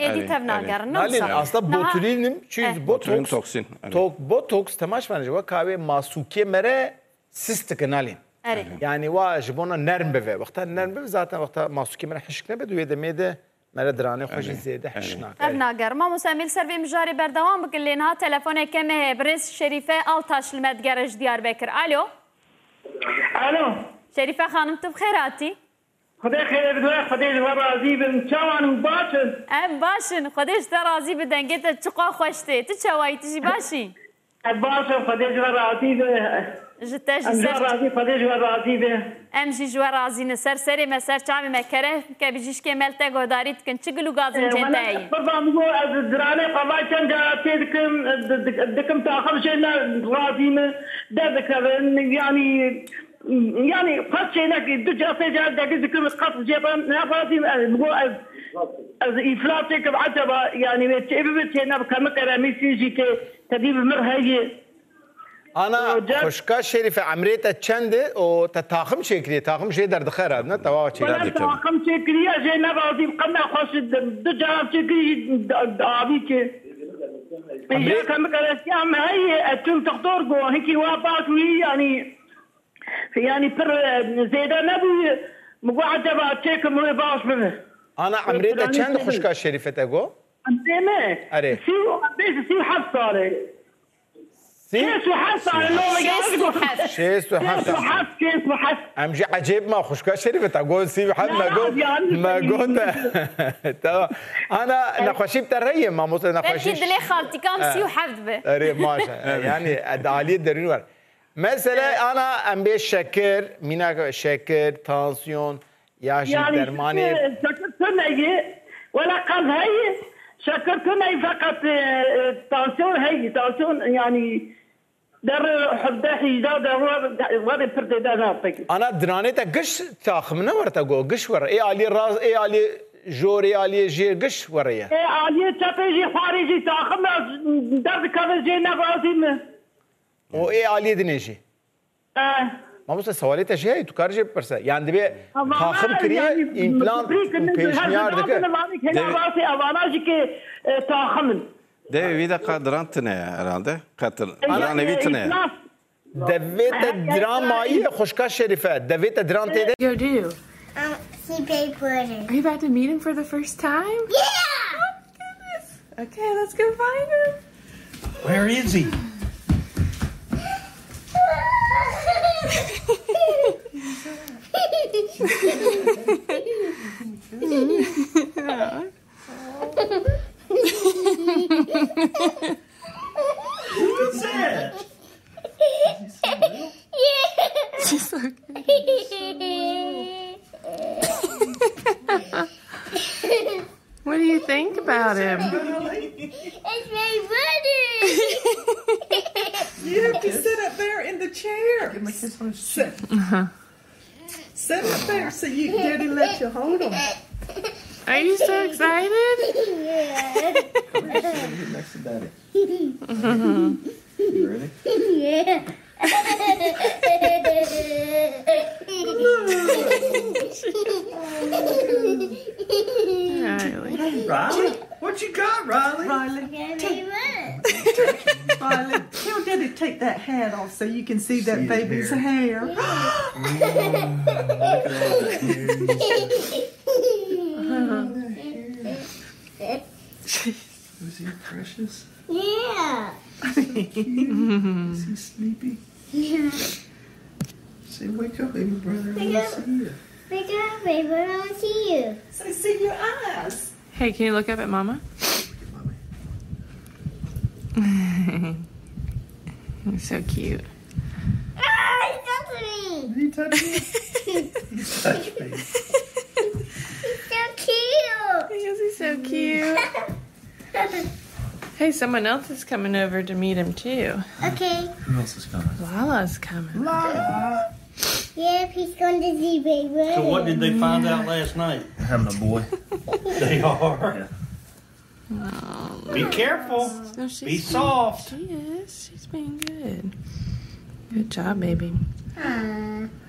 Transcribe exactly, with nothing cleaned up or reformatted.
ادی تبناگر نالین اصلا بوتولینم چیز بوتوکس توکسین توک بوتوکس تماش منجه و کاوی ماسوکی مره سیستک نالین يعني واجبونا نرم بفه وقتها نرم بفه ذاتا وقتها ماسوكي من حشك نبد ويدا ميدا مرة دراني خوش زيادة حشناك تبناگر ما مسامل سروي مجاري بردوام بكل لينها تلفون كمه برنس شريفة التاش المدگرج ديار بكر الو الو شريفة خانم تو بخيراتي خدای خیر بدوی خدای جواب راضی بن چوانم باشن ام باشن خدایش تا راضی بدن گت چقا خوشته تو چوایی تجی باشی باشن خدای جواب راضی به جتاج ام جواب راضی خدای جواب راضی به ام جی جواب راضی نسر سری مسر چامی مکره که بیجیش که ملت گوداری تکن چگلو گازم جنتایی برضه بقول از درانه قضاء كان جاتي دكم دكم تاخر شيء راضي من ذكر يعني يعني قد شيء لك دجا في جاد دكم قط جيبا راضي بقول از از افلاطك بعتبه يعني بتعبت هنا بكم كلامي سيجي تديب مرهي أنا خشكا شريفة عمريتا تشند وتتاخم شكلي تاخم شيء درد خير هذا تواوا شيء ولا تاخم شكلي أجي نبغى قلنا خاص دجا شكلي عبيك إذا كم كلام هاي أتم تختار جو هيك وابات وهي يعني يعني بر زيادة نبي مقعد تبع تشيك مري باش منه أنا عمريتا تشند خشكا شريفة تجو أنتما أري سيو بس سيو حفص عليه شيس وحس على اللون شيس وحس وحس شيس وحس امجي عجيب ما خشكا شريفة تقول سي حد ما قلت ما قلت تمام انا نخشي بتريه ما مو نخشي بنتي دلي خالتي كم سي وحفظ به اري ماشا يعني ادعالي درين مثلا انا ام بيش شكر مينا شكر تانسيون ياشي درماني شكرتني ولا قلب هي شكرتني فقط تانسيون هي تانسيون يعني در حداحي دا دا وادي فرد دا نعطيك انا درانيتا قش تاخمنا ورتا جو قش ور اي علي راس اي علي جوري علي جي قش وريا اي علي تابيجي خارجي تاخم در كذا جي نغازي و اي علي دنيجي اه ما بس سواليتا شيء تو كارجي برسا يعني دبي تاخم كريه امبلانت بيشنيار دك هنا راسي اواناجي كي تاخمن ده ويدا قدرانتنا herhalde قتل انا نبيتنا دفيت دراماي خشكا شريفه دفيت دران تي Go do. Um, see paper. Are you about to meet him for the first time? Yeah! Oh, goodness. Okay, let's go find him. Where is he? What's that? She's so cute. What do you think about him? It's very funny. You have to sit up there in the chair. Sit. Uh-huh. Sit up there so you Daddy let you hold him. Are you so excited? Yeah. Next to Daddy. Mm-hmm. You ready? Yeah. Riley. Riley? What you got, Riley? Riley, Very fun. Riley, tell Daddy to take that hat off so you can see that See his baby's hair. Look at all the Was he precious? Yeah. Is he sleepy? Yeah. Say, wake up, baby brother. I Wake want up. to see you. Wake up, baby. I want to see you. So see your eyes. Hey, can you look up at Mama? Mommy. He's so cute. Ah, he touched me. Did he touch you? He touched me. So cute. Yes, he's so cute. Hey, someone else is coming over to meet him too. Okay. Who else is coming? Lala's coming. Lala. Yep, he's going to see baby. So what did they find out last night? Having a boy. They are. Yeah. Oh, Be careful. no, she's Be being- soft. She is. She's being good. Good job, baby. Aww.